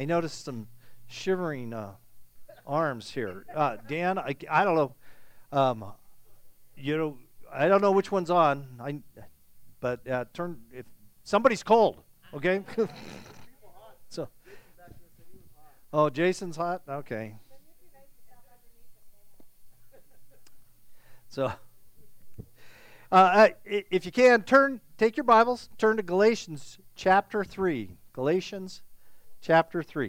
I noticed some shivering arms here. Dan, I don't know. I don't know which one's on. But turn if somebody's cold, okay? So, oh, Jason's hot. Okay. So, if you can take your Bibles, turn to Galatians chapter 3. Galatians chapter 3.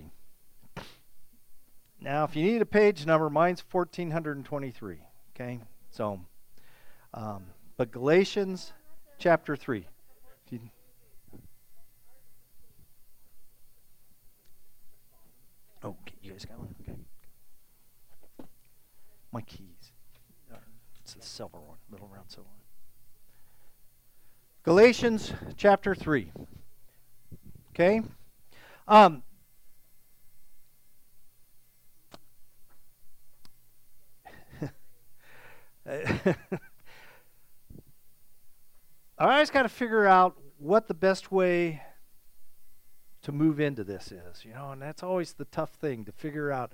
Now, if you need a page number, mine's 1423. Okay, so, but Galatians chapter 3. Okay, you guys got one? Okay. My keys. It's the silver one, little round silver one. Galatians chapter 3. Okay? I always got to figure out what the best way to move into this is, and that's always the tough thing to figure out.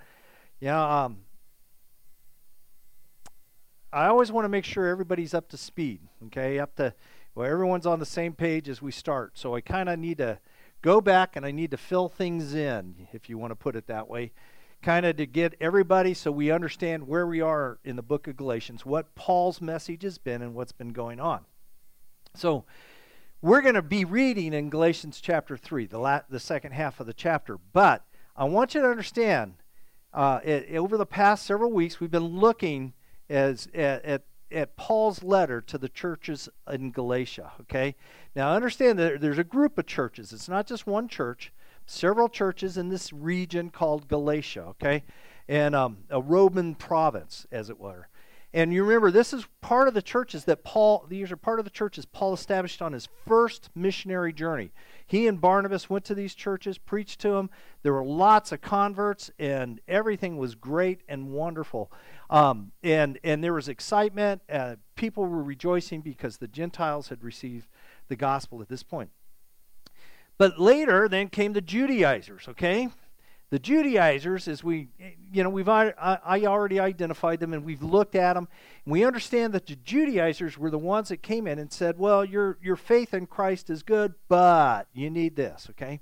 I always want to make sure everybody's up to speed, okay, everyone's on the same page as we start. So I kind of need to go back and I need to fill things in, if you want to put it that way, kind of to get everybody so we understand where we are in the book of Galatians, what Paul's message has been and what's been going on. So we're going to be reading in Galatians chapter 3, the second half of the chapter. But I want you to understand, over the past several weeks, we've been looking at Paul's letter to the churches in Galatia, okay? Now understand that there's a group of churches. It's not just one church, several churches in this region called Galatia, okay? And a Roman province, as it were. And you remember, this is part of the churches these are part of the churches Paul established on his first missionary journey. He and Barnabas went to these churches, preached to them. There were lots of converts, and everything was great and wonderful. And there was excitement. People were rejoicing because the Gentiles had received the gospel at this point. But later, then came the Judaizers, okay? The Judaizers, as I already identified them, and we've looked at them, and we understand that the Judaizers were the ones that came in and said, well, your faith in Christ is good, but you need this, okay?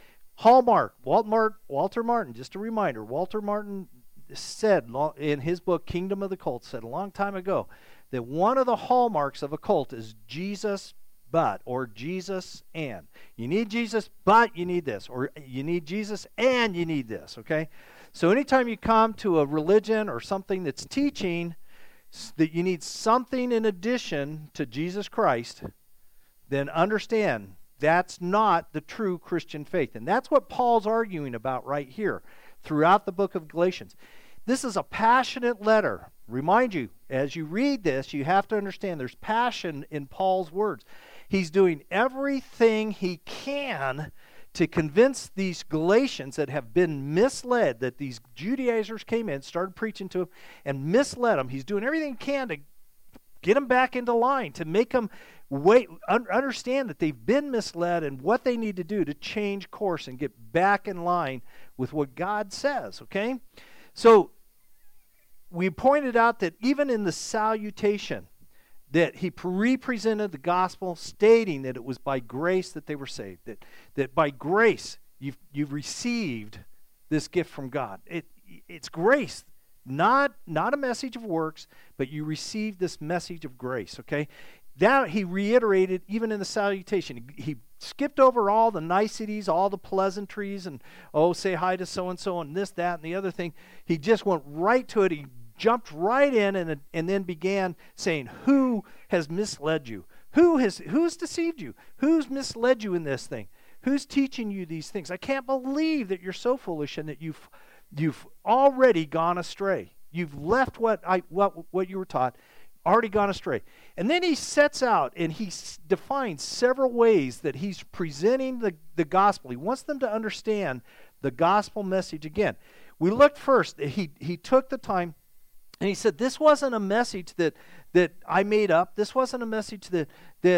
Walter Martin, just a reminder, Walter Martin said in his book, Kingdom of the Cult, said a long time ago that one of the hallmarks of a cult is Jesus but, or Jesus and. You need Jesus, but you need this. Or you need Jesus and you need this, okay? So anytime you come to a religion or something that's teaching that you need something in addition to Jesus Christ, then understand that's not the true Christian faith. And that's what Paul's arguing about right here throughout the book of Galatians. This is a passionate letter. Remind you, as you read this, you have to understand there's passion in Paul's words. He's doing everything he can to convince these Galatians that have been misled, that these Judaizers came in, started preaching to them, and misled them. He's doing everything he can to get them back into line, to make them understand that they've been misled and what they need to do to change course and get back in line with what God says, okay? So we pointed out that even in the salutation, that he represented the gospel, stating that it was by grace that they were saved, that by grace you've received this gift from God. It's grace, not a message of works, but you received this message of grace, okay? That he reiterated even in the salutation. He skipped over all the niceties, all the pleasantries, and, say hi to so-and-so, and this, that, and the other thing. He just went right to it. He jumped right in and then began saying, who has misled you? Who's deceived you? Who's misled you in this thing? Who's teaching you these things? I can't believe that you're so foolish and that you've already gone astray. You've left what you were taught, already gone astray. And then he sets out and he defines several ways that he's presenting the gospel. He wants them to understand the gospel message again. We looked first, he took the time and he said this wasn't a message that that I made up. This wasn't a message that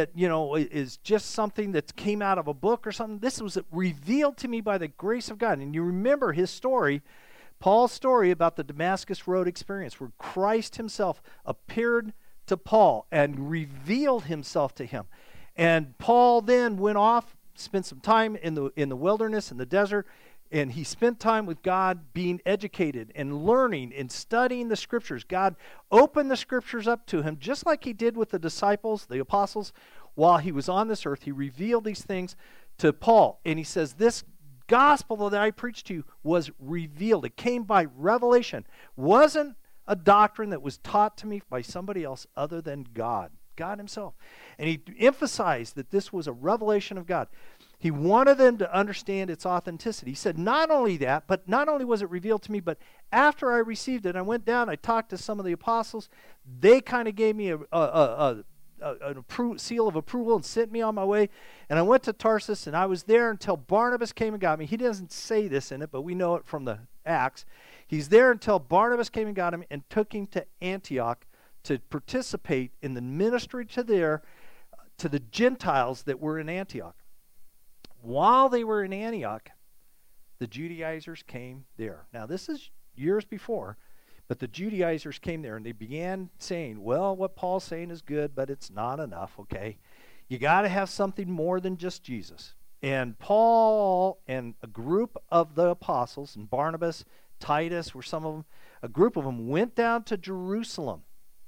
is just something that came out of a book or something. This was revealed to me by the grace of God. And you remember his story, Paul's story about the Damascus Road experience, where Christ himself appeared to Paul and revealed himself to him. And Paul then went off, spent some time in the wilderness, in the desert, and he spent time with God being educated and learning and studying the Scriptures. God opened the Scriptures up to him, just like he did with the disciples, the apostles, while he was on this earth. He revealed these things to Paul. And he says, this gospel that I preached to you was revealed. It came by revelation. Wasn't a doctrine that was taught to me by somebody else other than God himself. And he emphasized that this was a revelation of God. He wanted them to understand its authenticity. He said, not only that, but not only was it revealed to me, but after I received it, I went down, I talked to some of the apostles. They kind of gave me a seal of approval and sent me on my way. And I went to Tarsus, and I was there until Barnabas came and got me. He doesn't say this in it, but we know it from the Acts. He's there until Barnabas came and got him and took him to Antioch to participate in the ministry to the Gentiles that were in Antioch. While they were in Antioch, the Judaizers came there. Now, this is years before, but the Judaizers came there, and they began saying, well, what Paul's saying is good, but it's not enough, okay? You got to have something more than just Jesus. And Paul and a group of the apostles, and Barnabas, Titus were some of them, a group of them went down to Jerusalem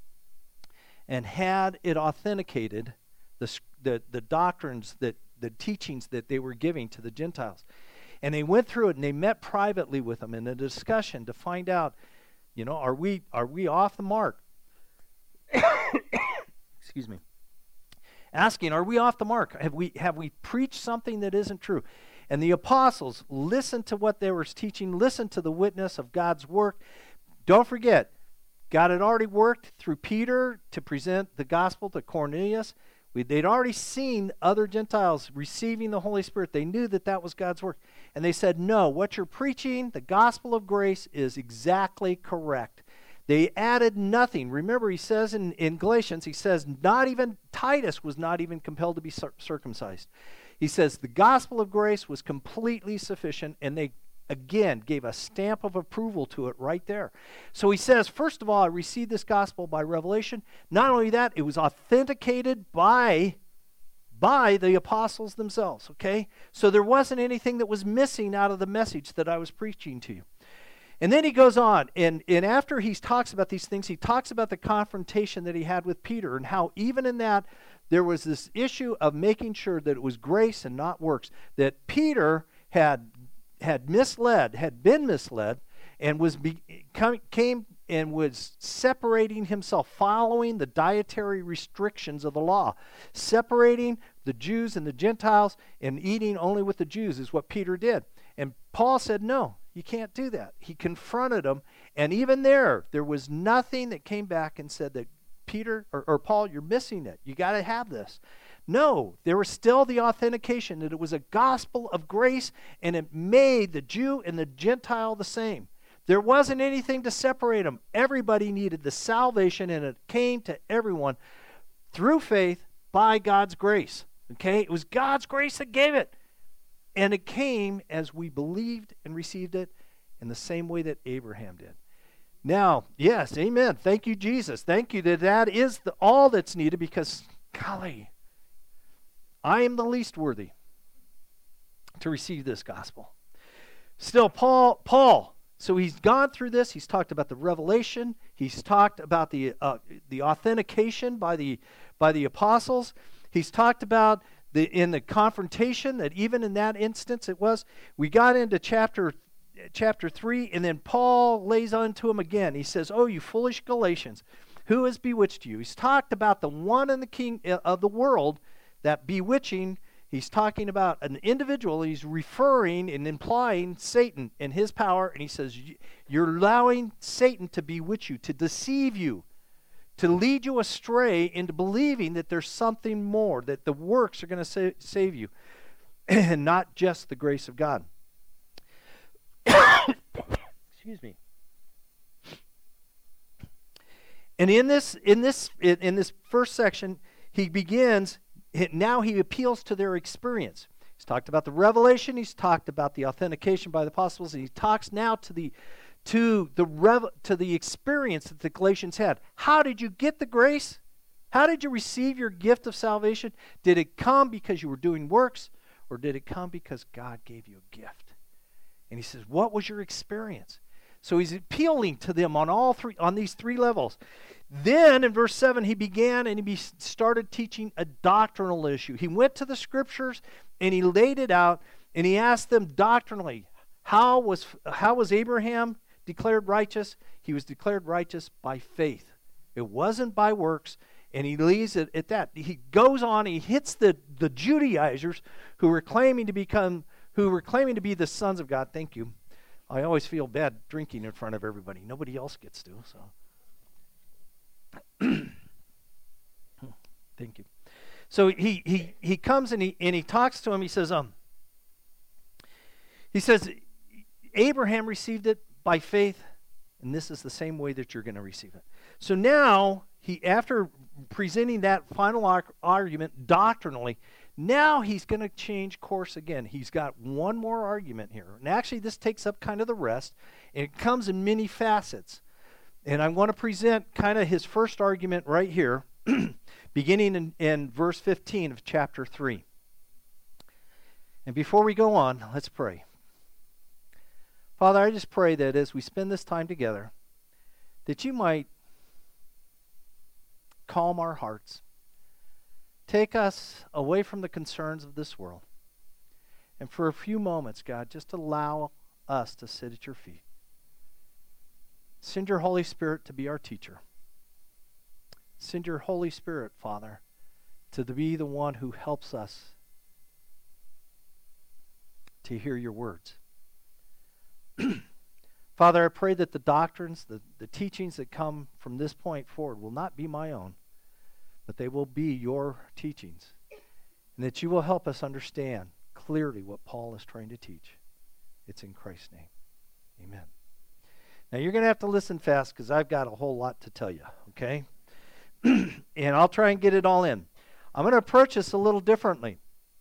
and had it authenticated, the doctrines, the teachings that they were giving to the Gentiles. And they went through it, and they met privately with them in a discussion to find out, are we off the mark? Excuse me. Asking, are we off the mark? Have we preached something that isn't true? And the apostles listened to what they were teaching, listened to the witness of God's work. Don't forget, God had already worked through Peter to present the gospel to Cornelius. They'd already seen other Gentiles receiving the Holy Spirit. They knew that was God's work. And they said, no, what you're preaching, the gospel of grace, is exactly correct. They added nothing. Remember, he says in Galatians, he says, not even Titus was not even compelled to be circumcised. He says the gospel of grace was completely sufficient, and they again gave a stamp of approval to it right there. So he says, first of all, I received this gospel by revelation. Not only that, it was authenticated by the apostles themselves, okay? So there wasn't anything that was missing out of the message that I was preaching to you. And then he goes on, and after he talks about these things, he talks about the confrontation that he had with Peter, and how even in that, there was this issue of making sure that it was grace and not works, that Peter had been misled, and came and was separating himself, following the dietary restrictions of the law, separating the Jews and the Gentiles, and eating only with the Jews is what Peter did. And Paul said, no, you can't do that. He confronted him, and even there was nothing that came back and said that Peter or Paul, you're missing it. You got to have this. No, there was still the authentication that it was a gospel of grace, and it made the Jew and the Gentile the same. There wasn't anything to separate them. Everybody needed the salvation, and it came to everyone through faith by God's grace. Okay? It was God's grace that gave it. And it came as we believed and received it in the same way that Abraham did. Now, yes, amen. Thank you, Jesus. Thank you that is all that's needed, because, golly, I am the least worthy to receive this gospel. Still, Paul, so he's gone through this. He's talked about the revelation. He's talked about the authentication by the apostles. He's talked about in the confrontation, that even in that instance it was. We got into chapter 3, and then Paul lays onto him again. He says, oh, you foolish Galatians, who has bewitched you? He's talked about the one in the king of the world, that bewitching. He's talking about an individual. He's referring and implying Satan and his power, and he says, you're allowing Satan to bewitch you, to deceive you, to lead you astray into believing that there's something more, that the works are going to save you, and not just the grace of God. Excuse me. And in this first section, he begins, now he appeals to their experience. He's talked about the revelation, he's talked about the authentication by the apostles, and he talks now to the experience that the Galatians had. How did you get the grace? How did you receive your gift of salvation? Did it come because you were doing works, or did it come because God gave you a gift? And he says, what was your experience? So he's appealing to them on these three levels. Then in verse 7, he began and he started teaching a doctrinal issue. He went to the scriptures and he laid it out, and he asked them doctrinally, how was Abraham declared righteous? He was declared righteous by faith. It wasn't by works, and he leaves it at that. He goes on, he hits the Judaizers who were claiming to be the sons of God. Thank you. I always feel bad drinking in front of everybody. Nobody else gets to, so. Thank you. So he comes and he talks to him. He says, Abraham received it by faith, and this is the same way that you're going to receive it. So now, after presenting that final argument doctrinally, now he's going to change course again. He's got one more argument here. And actually, this takes up kind of the rest, and it comes in many facets. And I want to present kind of his first argument right here, beginning in verse 15 of chapter 3. And before we go on, let's pray. Father, I just pray that as we spend this time together, that you might calm our hearts, take us away from the concerns of this world, and for a few moments, God, just allow us to sit at your feet. Send your Holy Spirit to be our teacher. Send your Holy Spirit, Father, to be the one who helps us to hear your words. Father, I pray that the doctrines, the teachings that come from this point forward will not be my own, but they will be your teachings, and that you will help us understand clearly what Paul is trying to teach. It's in Christ's name. Amen. Now, you're going to have to listen fast because I've got a whole lot to tell you, okay? And I'll try and get it all in. I'm going to approach this a little differently.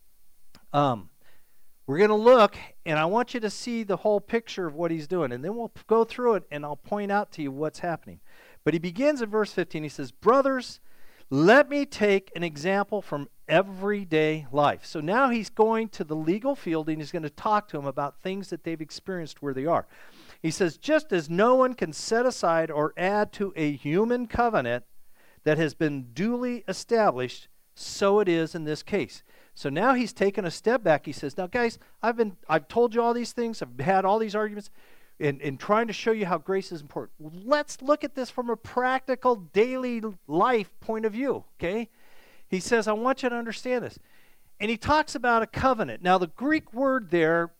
We're going to look, and I want you to see the whole picture of what he's doing, and then we'll go through it, and I'll point out to you what's happening. But he begins in verse 15. He says, brothers, let me take an example from everyday life. So now he's going to the legal field, and he's going to talk to them about things that they've experienced where they are. He says, just as no one can set aside or add to a human covenant that has been duly established, so it is in this case. So now he's taken a step back. He says, now guys, I've told you all these things. I've had all these arguments in trying to show you how grace is important. Let's look at this from a practical daily life point of view, okay? He says, I want you to understand this. And he talks about a covenant. Now the Greek word there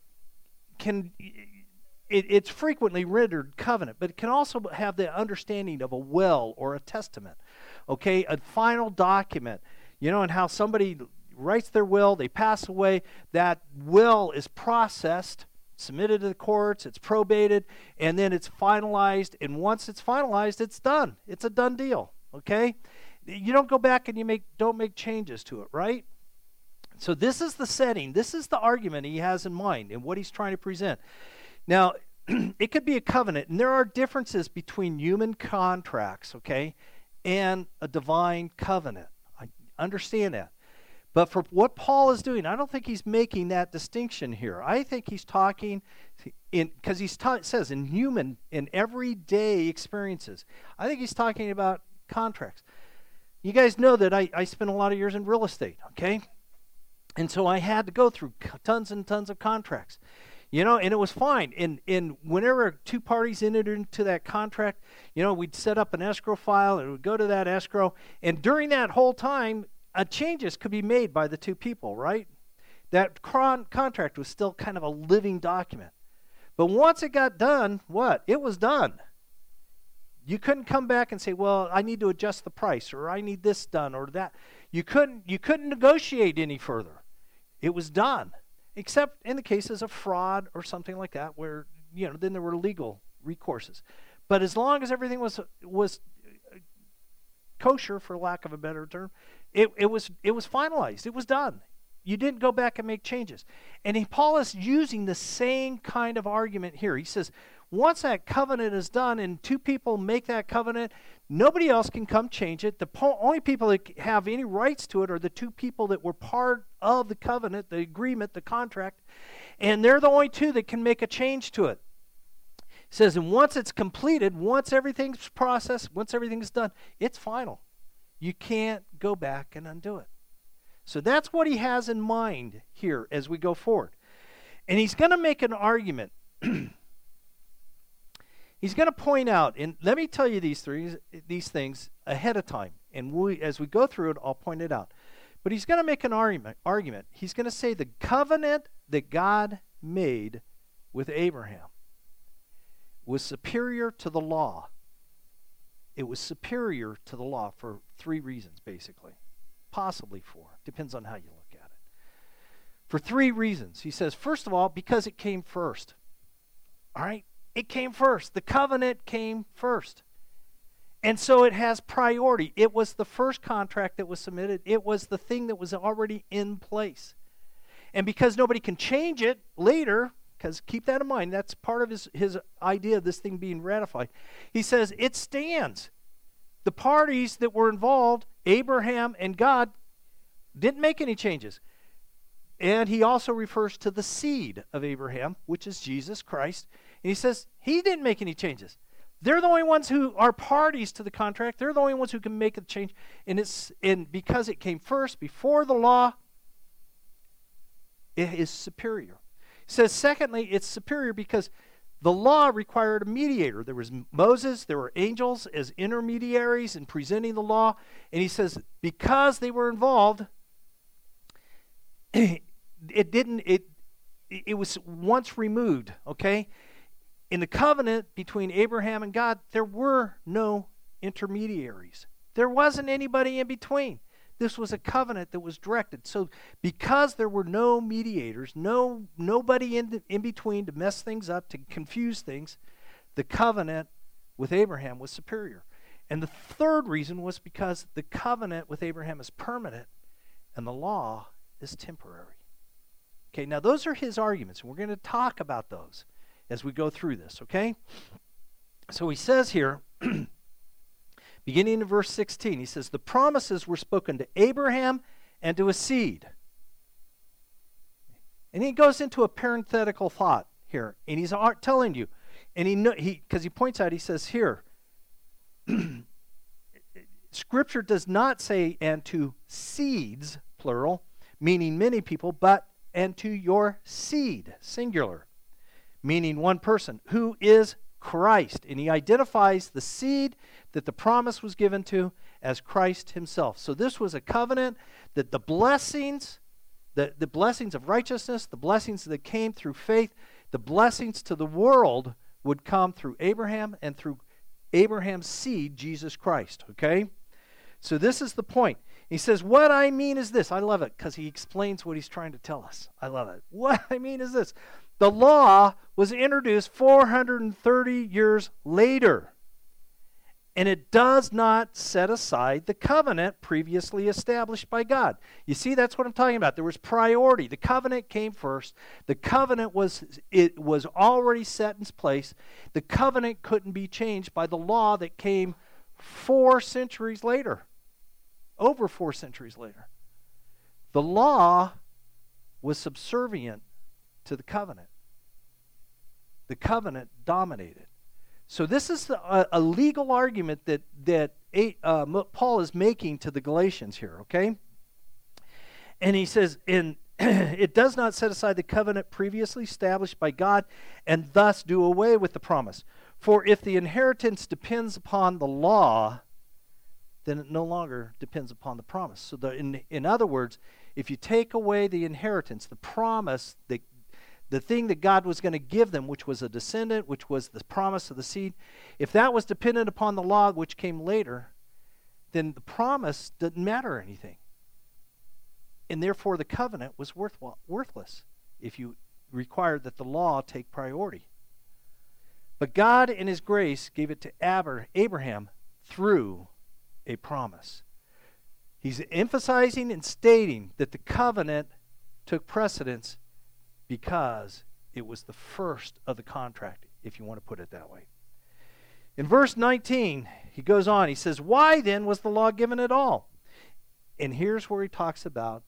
it's frequently rendered covenant, but it can also have the understanding of a will or a testament, okay? A final document, and how somebody writes their will, they pass away, that will is processed, submitted to the courts, it's probated, and then it's finalized, and once it's finalized, it's done. It's a done deal, okay? You don't go back and don't make changes to it, right? So this is the setting. This is the argument he has in mind and what he's trying to present. Now, it could be a covenant, and there are differences between human contracts, okay, and a divine covenant. I understand that. But for what Paul is doing, I don't think he's making that distinction here. I think he's talking, because says in everyday experiences. I think he's talking about contracts. You guys know that I spent a lot of years in real estate, okay? And so I had to go through tons and tons of contracts. And it was fine. And whenever two parties entered into that contract, we'd set up an escrow file, and it would go to that escrow. And during that whole time, changes could be made by the two people, right? That contract was still kind of a living document. But once it got done, what? It was done. You couldn't come back and say, well, I need to adjust the price, or I need this done, or that. You couldn't negotiate any further. It was done. Except in the cases of fraud or something like that, where then there were legal recourses. But as long as everything was kosher, for lack of a better term. It was finalized. It was done. You didn't go back and make changes. And Paul is using the same kind of argument here. He says, once that covenant is done and two people make that covenant, nobody else can come change it. The only people that have any rights to it are the two people that were part of the covenant, the agreement, the contract, and they're the only two that can make a change to it. He says, and once it's completed, once everything's processed, once everything's done, it's final. You can't go back and undo it. So that's what he has in mind here as we go forward. And he's going to make an argument. He's going to point out, and let me tell you these things ahead of time. And as we go through it, I'll point it out. But he's going to make an argument. He's going to say the covenant that God made with Abraham was superior to the law. It was superior to the law for 3 reasons, basically. Possibly 4. Depends on how you look at it. For 3 reasons. He says, first of all, because it came first. All right? It came first. The covenant came first. And so it has priority. It was the first contract that was submitted. It was the thing that was already in place. And because nobody can change it later, because keep that in mind, that's part of his idea of this thing being ratified. He says it stands. The parties that were involved, Abraham and God, didn't make any changes. And he also refers to the seed of Abraham, which is Jesus Christ. And he says he didn't make any changes. They're the only ones who are parties to the contract. They're the only ones who can make a change. And because it came first, before the law, it is superior. He says, secondly, it's superior because the law required a mediator. There was Moses, there were angels as intermediaries in presenting the law. And he says, because they were involved, it was once removed, okay? In the covenant between Abraham and God, there were no intermediaries. There wasn't anybody in between. This was a covenant that was directed. So because there were no mediators, nobody in between to mess things up, to confuse things, the covenant with Abraham was superior. And the third reason was because the covenant with Abraham is permanent and the law is temporary. Okay, now those are his arguments, and we're going to talk about those as we go through this, okay? So he says here, beginning in verse 16, he says, the promises were spoken to Abraham and to his seed. And he goes into a parenthetical thought here, and he's telling you, and because he points out, he says here, Scripture does not say, and to seeds, plural, meaning many people, but and to your seed, singular, meaning one person, who is Christ. And he identifies the seed that the promise was given to as Christ himself. So this was a covenant that the blessings of righteousness, the blessings that came through faith, the blessings to the world would come through Abraham and through Abraham's seed, Jesus Christ. Okay? So this is the point. He says, what I mean is this. I love it because he explains what he's trying to tell us. I love it. What I mean is this. The law was introduced 430 years later. And it does not set aside the covenant previously established by God. You see, that's what I'm talking about. There was priority. The covenant came first. The covenant was already set in place. The covenant couldn't be changed by the law that came 4 centuries later. Over 4 centuries later. The law was subservient to the covenant. The covenant dominated. So this is a legal argument that Paul is making to the Galatians here, okay? And he says, it does not set aside the covenant previously established by God and thus do away with the promise. For if the inheritance depends upon the law, then it no longer depends upon the promise. So in other words, if you take away the inheritance, the promise, the thing that God was going to give them, which was a descendant, which was the promise of the seed, if that was dependent upon the law which came later, then the promise didn't matter anything. And therefore the covenant was worthless if you required that the law take priority. But God in his grace gave it to Abraham through a promise. He's emphasizing and stating that the covenant took precedence because it was the first of the contract, if you want to put it that way. In verse 19, he goes on. He says, why then was the law given at all? And here's where he talks about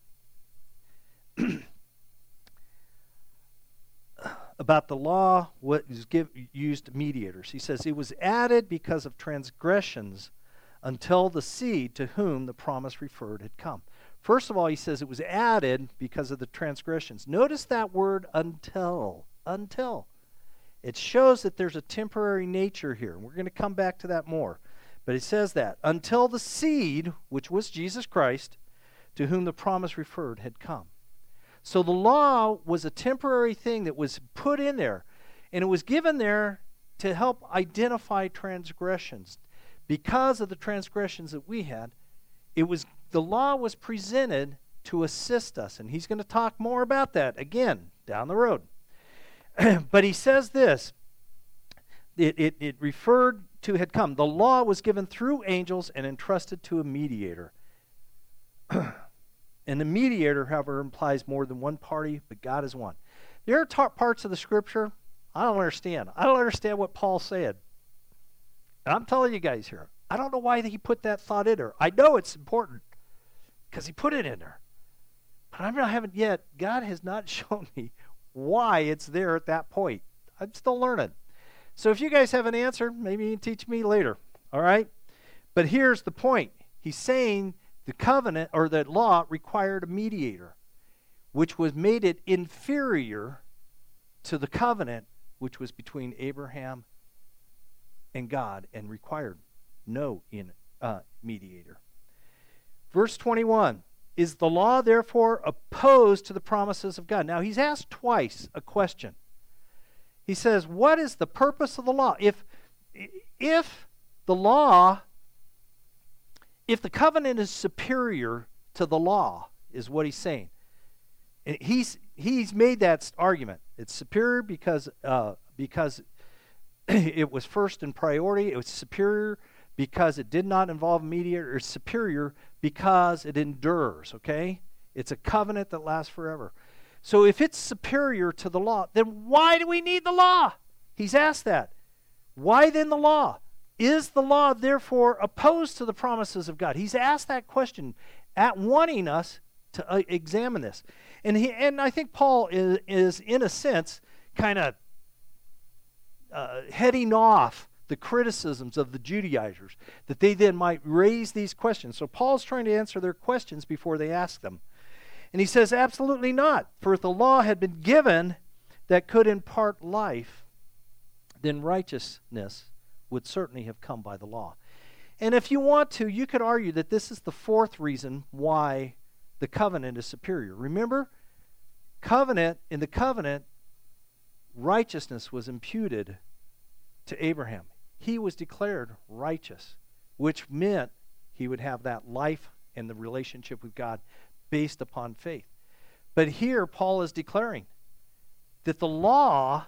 the law, what is used mediators. He says, it was added because of transgressions until the seed to whom the promise referred had come. First of all, he says it was added because of the transgressions. Notice that word until. Until. It shows that there's a temporary nature here. We're going to come back to that more. But it says that until the seed, which was Jesus Christ, to whom the promise referred, had come. So the law was a temporary thing that was put in there. And it was given there to help identify transgressions. Because of the transgressions that we had, the law was presented to assist us. And he's going to talk more about that again down the road. But he says this, it referred to had come. The law was given through angels and entrusted to a mediator. And the mediator, however, implies more than one party, but God is one. There are parts of the Scripture I don't understand. I don't understand what Paul said. And I'm telling you guys here, I don't know why he put that thought in there. I know it's important because he put it in there. But I haven't yet. God has not shown me why it's there at that point. I'm still learning. So if you guys have an answer, maybe you can teach me later. All right? But here's the point. He's saying the covenant or the law required a mediator, which made it inferior to the covenant which was between Abraham and God and required no mediator. Verse 21, is the law therefore opposed to the promises of God? Now he's asked twice a question. He says, what is the purpose of the law? If the covenant is superior to the law, is what he's saying. And he's made that argument. It's superior because it was first in priority. It was superior because it did not involve a mediator. It's superior because it endures, okay? It's a covenant that lasts forever. So if it's superior to the law, then why do we need the law? He's asked that. Why then the law? Is the law therefore opposed to the promises of God? He's asked that question wanting us to examine this. And I think Paul is in a sense kind of heading off the criticisms of the Judaizers, that they then might raise these questions. So Paul's trying to answer their questions before they ask them. And he says, absolutely not. For if the law had been given that could impart life, then righteousness would certainly have come by the law. And if you want to, you could argue that this is the fourth reason why the covenant is superior. Remember, in the covenant, righteousness was imputed to Abraham. He was declared righteous, which meant he would have that life and the relationship with God based upon faith. But here Paul is declaring that the law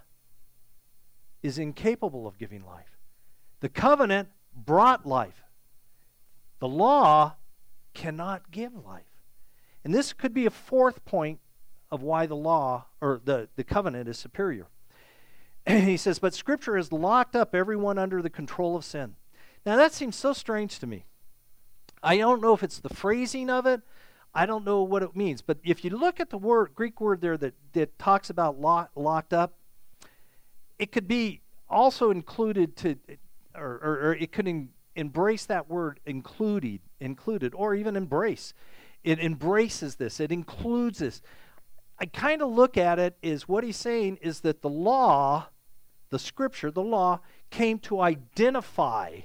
is incapable of giving life. The covenant brought life. The law cannot give life. And this could be a fourth point of why the law or the covenant is superior. He says, but Scripture has locked up everyone under the control of sin. Now that seems so strange to me. I don't know if it's the phrasing of it. I don't know what it means. But if you look at the Greek word there that talks about locked up, it could be also included or it could embrace that word included, or even embrace. It embraces this. It includes this. I kind of look at it as what he's saying is that the law, the Scripture, the law, came to identify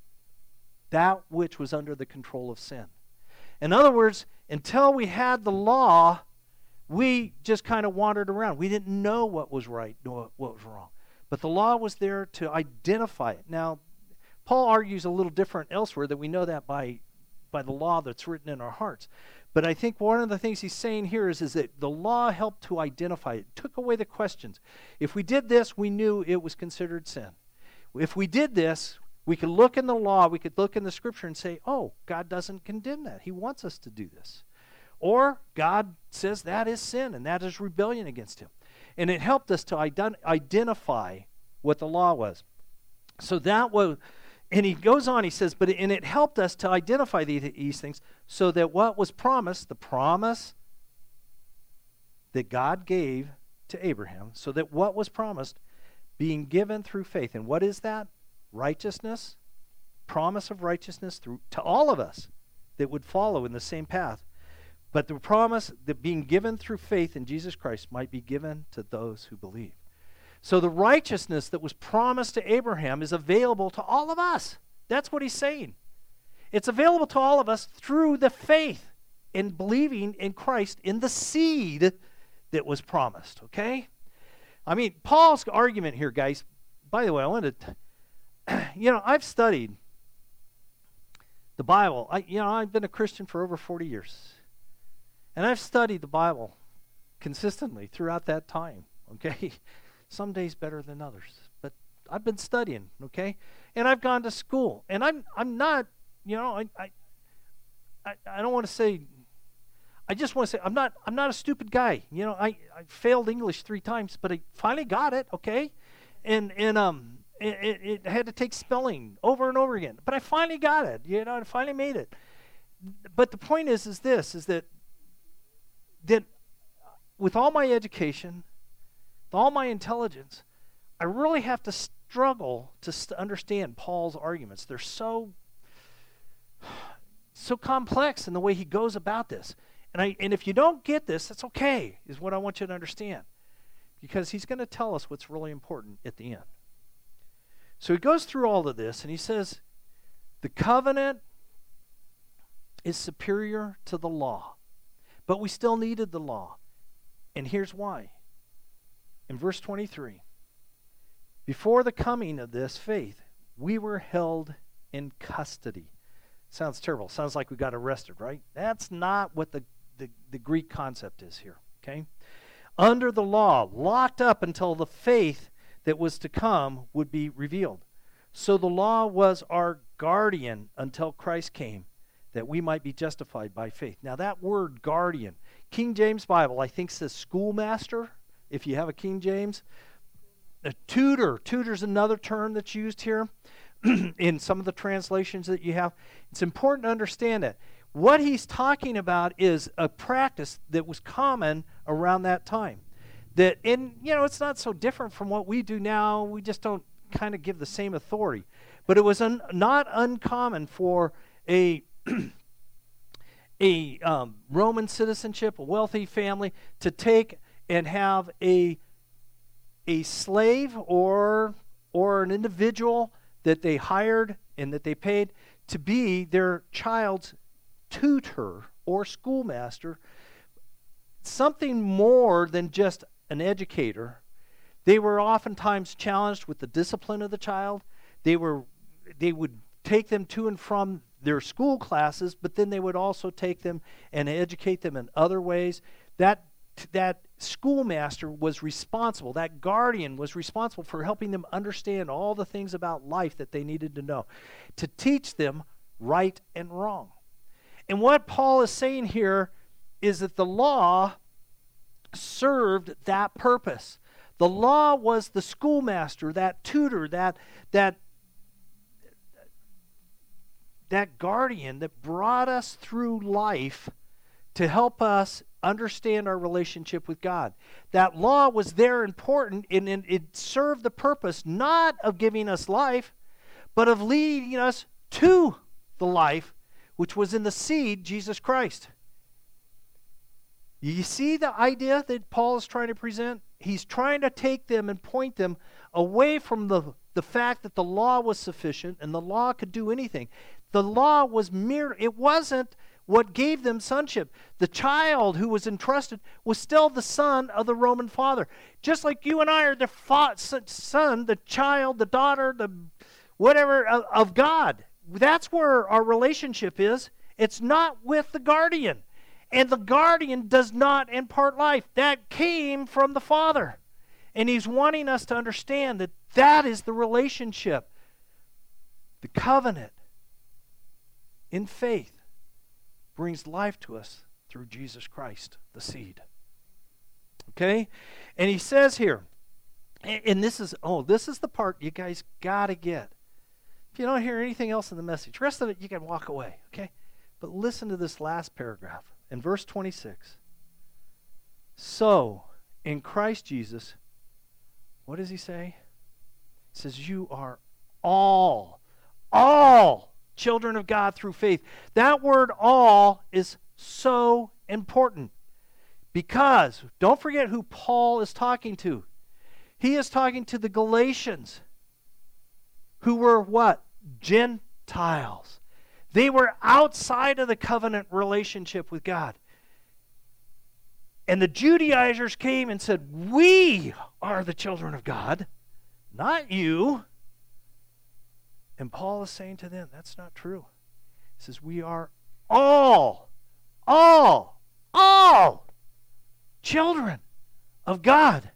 that which was under the control of sin. In other words, until we had the law, we just kind of wandered around. We didn't know what was right, nor what was wrong. But the law was there to identify it. Now, Paul argues a little different elsewhere, that we know that by the law that's written in our hearts. But I think one of the things he's saying here is that the law helped to identify it, took away the questions. If we did this, we knew it was considered sin. If we did this, We could look in the law, we could look in the scripture and say, oh, God doesn't condemn that. He wants us to do this. Or God says that is sin and that is rebellion against him. And it helped us to identify what the law was. So that was, and he goes on, he says, and it helped us to identify these things so that what was promised, the promise that God gave to Abraham, so that what was promised being given through faith. And what is that? Righteousness, promise of righteousness to all of us that would follow in the same path. But the promise that being given through faith in Jesus Christ might be given to those who believe. So the righteousness that was promised to Abraham is available to all of us. That's what he's saying. It's available to all of us through the faith in believing in Christ, in the seed that was promised, okay? I mean, Paul's argument here, guys, by the way, I wanted to, I've studied the Bible. I've been a Christian for over 40 years. And I've studied the Bible consistently throughout that time, okay? Some days better than others. But I've been studying, okay? And I've gone to school. And I'm not, I don't want to say, I just want to say I'm not a stupid guy. I failed English 3 times, but I finally got it, okay? And it had to take spelling over and over again. But I finally got it, I finally made it. But the point is that with all my education, with all my intelligence, I really have to struggle to understand Paul's arguments. They're so complex in the way he goes about this. And if you don't get this, that's okay, is what I want you to understand. Because he's going to tell us what's really important at the end. So he goes through all of this, and he says, the covenant is superior to the law. But we still needed the law. And here's why. In verse 23, before the coming of this faith, we were held in custody. Sounds terrible. Sounds like we got arrested, right? That's not what the Greek concept is here, okay? Under the law, locked up until the faith that was to come would be revealed. So the law was our guardian until Christ came, that we might be justified by faith. Now that word guardian, King James Bible, I think says schoolmaster, if you have a King James. A tutor's another term that's used here in some of the translations that you have. It's important to understand that. What he's talking about is a practice that was common around that time. It's not so different from what we do now. We just don't kind of give the same authority. But it was not uncommon for a Roman citizenship, a wealthy family, to take and have a slave or an individual that they hired and that they paid to be their child's tutor or schoolmaster, something more than just an educator. They were oftentimes challenged with the discipline of the child. They would take them to and from their school classes, but then they would also take them and educate them in other ways. That schoolmaster was responsible, that guardian was responsible for helping them understand all the things about life that they needed to know, to teach them right and wrong. And what Paul is saying here is that the law served that purpose. The law was the schoolmaster, that tutor, that guardian that brought us through life to help us understand our relationship with God. That law was there important, and it served the purpose not of giving us life, but of leading us to the life which was in the seed, Jesus Christ. You see the idea that Paul is trying to present? He's trying to take them and point them away from the fact that the law was sufficient and the law could do anything. The law was it wasn't what gave them sonship. The child who was entrusted was still the son of the Roman father. Just like you and I are the son, the child, the daughter, the whatever of God. That's where our relationship is. It's not with the guardian. And the guardian does not impart life. That came from the Father. And he's wanting us to understand that that is the relationship. The covenant in faith brings life to us through Jesus Christ, the seed. Okay? And he says here, and this is the part you guys got to get. If you don't hear anything else in the message, the rest of it you can walk away, okay? But listen to this last paragraph in verse 26. So, in Christ Jesus, what does he say? He says, you are all children of God through faith. That word all is so important because don't forget who Paul is talking to. He is talking to the Galatians who were what? Gentiles. They were outside of the covenant relationship with God. And the Judaizers came and said, we are the children of God, not you. And Paul is saying to them, that's not true. He says, we are all children of God.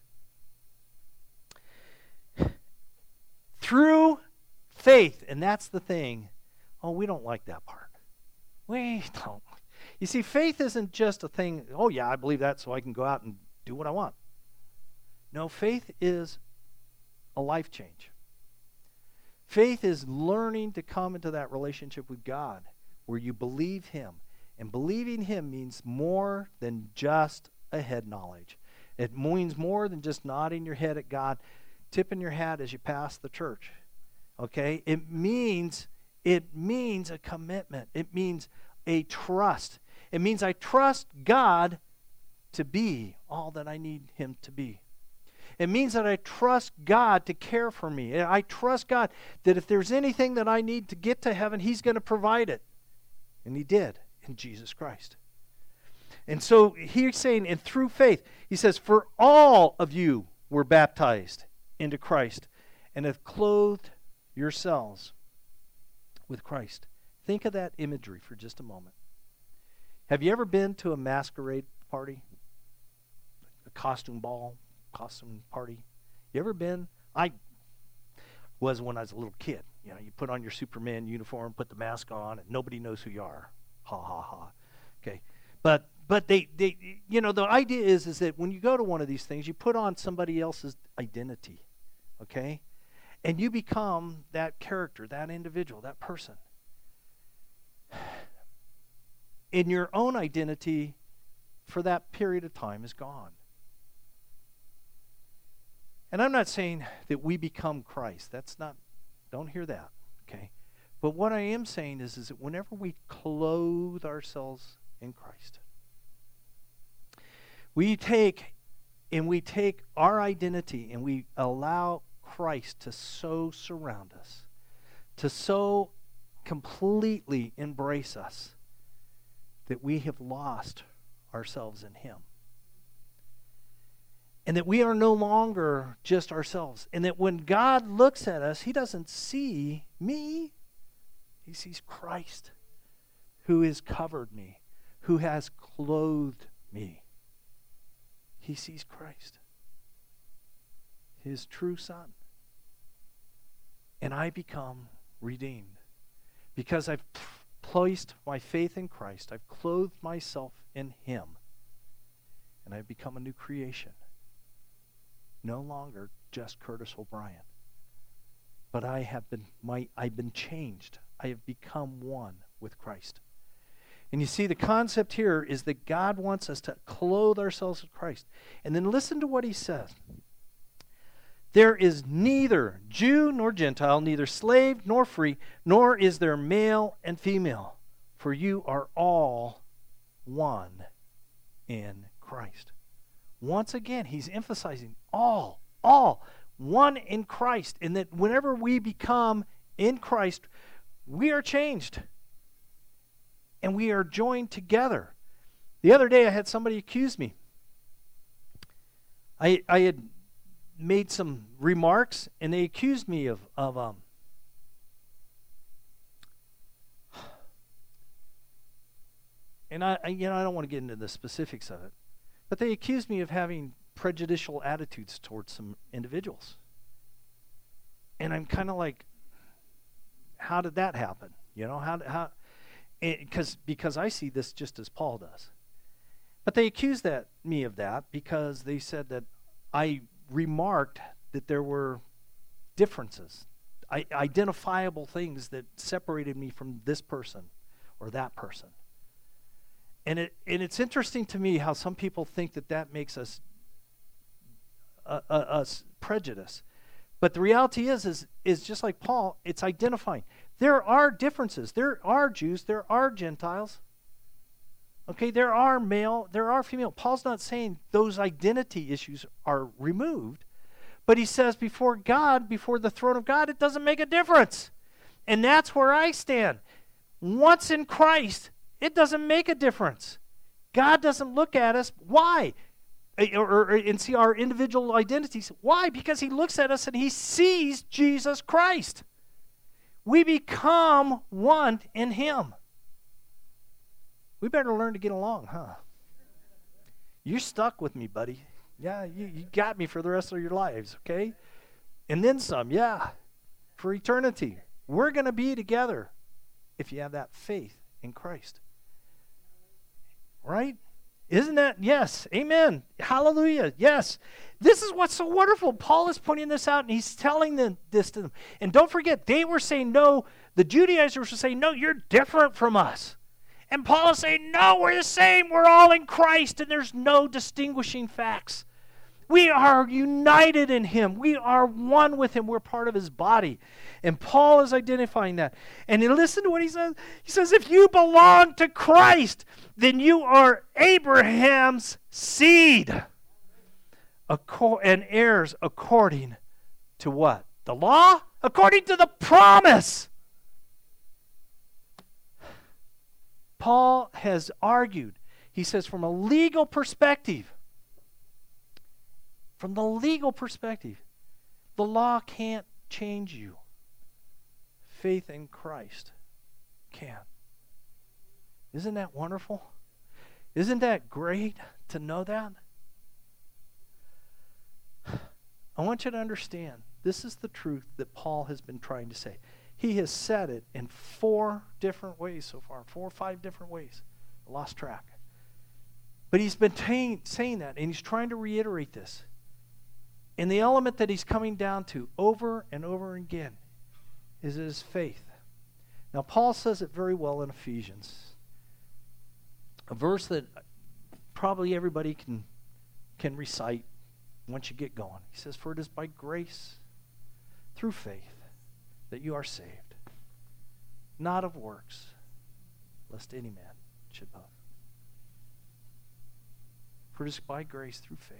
Through faith. And that's the thing. Oh, we don't like that part. We don't. You see, faith isn't just a thing, oh yeah, I believe that so I can go out and do what I want. No, faith is a life change. Faith is learning to come into that relationship with God where you believe Him. And believing Him means more than just a head knowledge. It means more than just nodding your head at God, tipping your hat as you pass the church. Okay? It means a commitment. It means a trust. It means I trust God to be all that I need Him to be. It means that I trust God to care for me. I trust God that if there's anything that I need to get to heaven, He's going to provide it. And He did in Jesus Christ. And so he's saying, and through faith, he says, for all of you were baptized into Christ and have clothed yourselves with Christ. Think of that imagery for just a moment. Have you ever been to a masquerade party? A costume ball, costume party? You ever been? I was when I was a little kid. You know, you put on your Superman uniform, put the mask on, and nobody knows who you are. Ha, ha, ha. Okay. But they you know, the idea is that when you go to one of these things, you put on somebody else's identity. Okay? And you become that character, that individual, that person. And your own identity for that period of time is gone. And I'm not saying that we become Christ. That's not, don't hear that, okay? But what I am saying is that whenever we clothe ourselves in Christ, we take our identity and we allow Christ to so surround us, to so completely embrace us, that we have lost ourselves in Him. And that we are no longer just ourselves. And that when God looks at us, He doesn't see me. He sees Christ, who has covered me, who has clothed me. He sees Christ, His true Son. And I become redeemed because I've placed my faith in Christ. I've clothed myself in Him. And I've become a new creation. No longer just Curtis O'Brien. But I've been changed. I have become one with Christ. And you see, the concept here is that God wants us to clothe ourselves with Christ. And then listen to what He says. There is neither Jew nor Gentile, neither slave nor free, nor is there male and female, for you are all one in Christ. Once again, he's emphasizing all, one in Christ, and that whenever we become in Christ, we are changed, and we are joined together. The other day, I had somebody accuse me. I had made some remarks, and they accused me of and I don't want to get into the specifics of it, but they accused me of having prejudicial attitudes towards some individuals. And I'm kind of like, how did that happen? You know, how because I see this just as Paul does. But they accused me of that because they said that I remarked that there were differences, identifiable things that separated me from this person or that person. And it's interesting to me how some people think that makes us prejudice. But the reality is just like Paul, it's identifying. There are differences. There are Jews, there are Gentiles. Okay, there are male, there are female. Paul's not saying those identity issues are removed, but he says before God, before the throne of God, it doesn't make a difference. And that's where I stand. Once in Christ, it doesn't make a difference. God doesn't look at us. Why? And see our individual identities. Why? Because he looks at us and he sees Jesus Christ. We become one in him. We better learn to get along, huh? You're stuck with me, buddy. Yeah, you got me for the rest of your lives, okay? And then some, yeah, for eternity. We're going to be together if you have that faith in Christ. Right? Isn't that? Yes. Amen. Hallelujah. Yes. This is what's so wonderful. Paul is pointing this out, and he's telling this to them. And don't forget, they were saying, no, the Judaizers were saying, no, you're different from us. And Paul is saying, no, we're the same. We're all in Christ, and there's no distinguishing facts. We are united in him. We are one with him. We're part of his body. And Paul is identifying that. And listen to what he says. He says, if you belong to Christ, then you are Abraham's seed and heirs according to what? The law? According to the promise. Paul has argued. He says from a legal perspective, the law can't change you. Faith in Christ can. Isn't that wonderful? Isn't that great to know that? I want you to understand, this is the truth that Paul has been trying to say. He has said it in 4 different ways so far, 4 or 5 different ways. I lost track. But he's been saying that, and he's trying to reiterate this. And the element that he's coming down to over and over again is his faith. Now, Paul says it very well in Ephesians, a verse that probably everybody can recite once you get going. He says, for it is by grace, through faith, that you are saved, not of works, lest any man should boast. For it is by grace, through faith.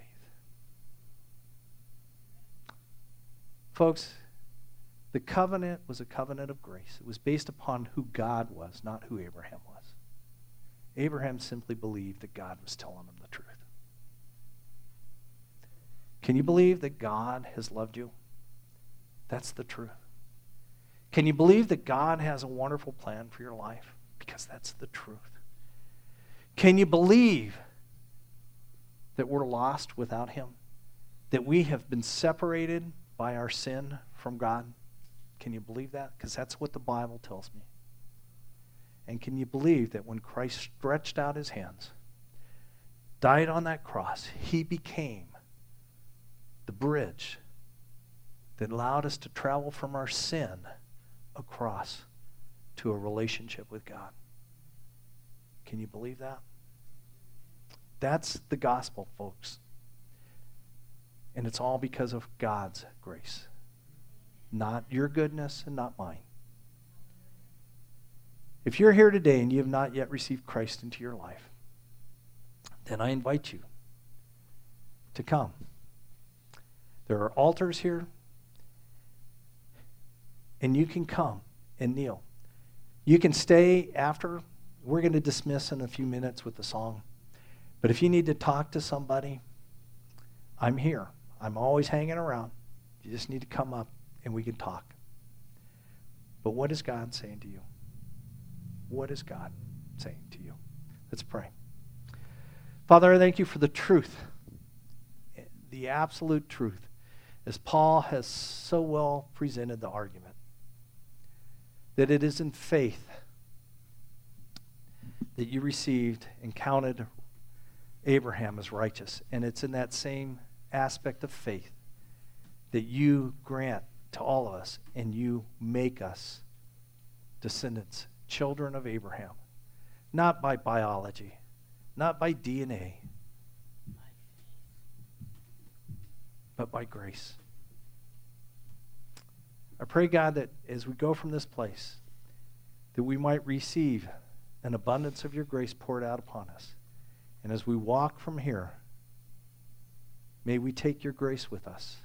Folks, the covenant was a covenant of grace. It was based upon who God was, not who Abraham was. Abraham simply believed that God was telling him the truth. Can you believe that God has loved you? That's the truth. Can you believe that God has a wonderful plan for your life? Because that's the truth. Can you believe that we're lost without him? That we have been separated by our sin from God? Can you believe that? Because that's what the Bible tells me. And can you believe that when Christ stretched out his hands, died on that cross, he became the bridge that allowed us to travel from our sin across to a relationship with God? Can you believe that? That's the gospel, folks. And it's all because of God's grace. Not your goodness and not mine. If you're here today and you have not yet received Christ into your life, then I invite you to come. There are altars here, and you can come and kneel. You can stay after. We're going to dismiss in a few minutes with the song. But if you need to talk to somebody, I'm here. I'm always hanging around. You just need to come up and we can talk. But what is God saying to you? What is God saying to you? Let's pray. Father, I thank you for the truth, the absolute truth, as Paul has so well presented the argument. that it is in faith that you received and counted Abraham as righteous. And it's in that same aspect of faith that you grant to all of us and you make us descendants, children of Abraham. Not by biology, not by DNA, but by grace. I pray, God, that as we go from this place, that we might receive an abundance of your grace poured out upon us. And as we walk from here, may we take your grace with us.